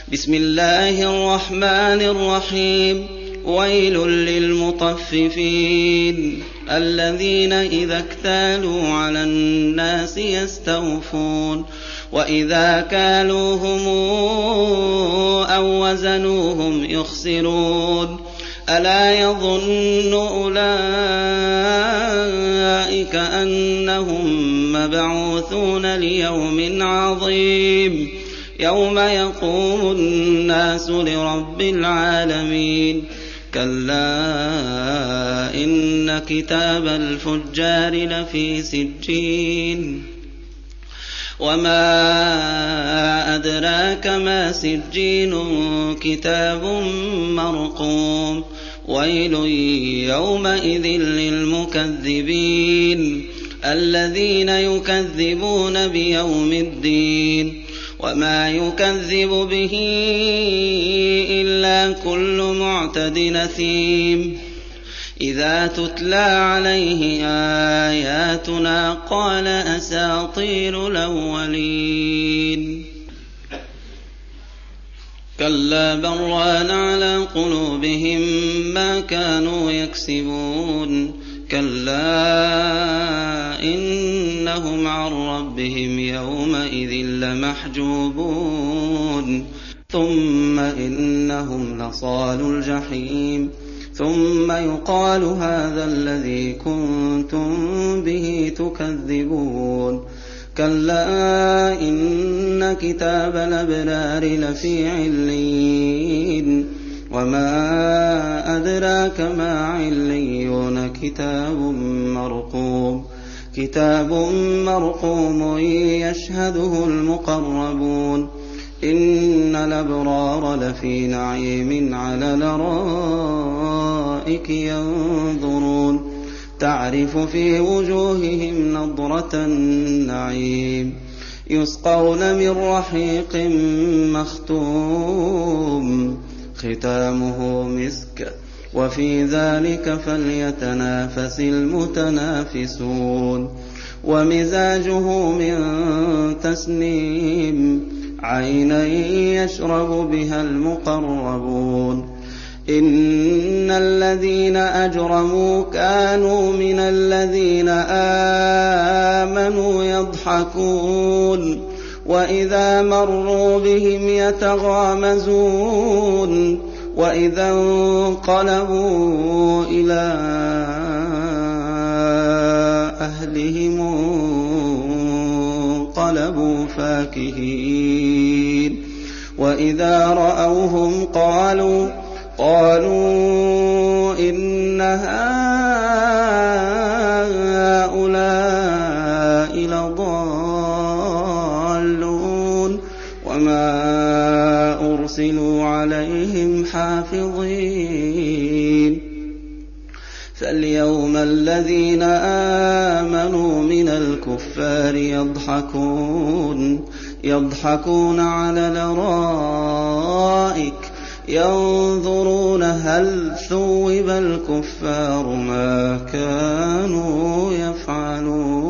بسم الله الرحمن الرحيم ويل للمطففين الذين إذا اكتالوا على الناس يستوفون وإذا كالوهم أو وزنوهم يخسرون ألا يظن أولئك أنهم مبعوثون ليوم عظيم يوم يقوم الناس لرب العالمين كلا إن كتاب الفجار لفي سجين وما أدراك ما سجين كتاب مرقوم ويل يومئذ للمكذبين الذين يكذبون بيوم الدين وما يكذب به إلا كل معتد نثيم إذا تتلى عليه آياتنا قال أساطير الأولين كلا بل ران على قلوبهم ما كانوا يكسبون كلا إنهم عن ربهم يومئذ لمحجوبون ثم إنهم لصالو الجحيم ثم يقال هذا الذي كنتم به تكذبون كلا إن كتاب الأبرار لفي عليين وما أدراك ما عليون كتاب مرقوم يشهده المقربون إن الأبرار لفي نعيم على الأرائك ينظرون تعرف في وجوههم نضرة النعيم يسقون من رحيق مختوم ختامه مسك وفي ذلك فليتنافس المتنافسون ومزاجه من تسنيم عينا يشرب بها المقربون إن الذين أجرموا كانوا من الذين آمنوا يضحكون وإذا مروا بهم يتغامزون وإذا انقلبوا إلى أهلهم انقلبوا فاكهين وإذا رأوهم قالوا إن هؤلاء لضالون وما أرسلوا عليهم حافظين فاليوم الذين آمنوا من الكفار يضحكون على الأرائك ينظرون هل ثوب الكفار ما كانوا يفعلون